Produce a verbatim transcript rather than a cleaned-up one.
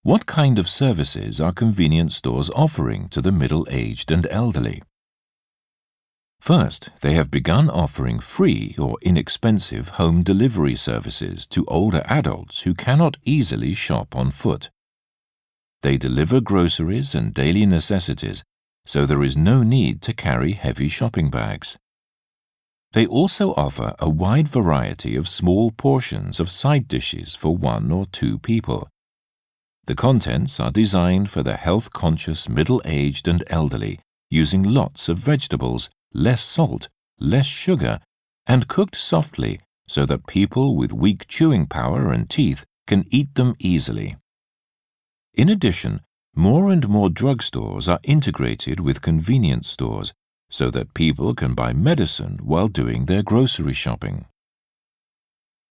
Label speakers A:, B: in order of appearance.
A: What kind of services are convenience stores offering to the middle-aged and elderly? First, they have begun offering free or inexpensive home delivery services to older adults who cannot easily shop on foot. They deliver groceries and daily necessities, so there is no need to carry heavy shopping bags. They also offer a wide variety of small portions of side dishes for one or two people. The contents are designed for the health-conscious middle-aged and elderly, using lots of vegetables, less salt, less sugar, and cooked softly so that people with weak chewing power and teeth can eat them easily. In addition, more and more drugstores are integrated with convenience stores so that people can buy medicine while doing their grocery shopping.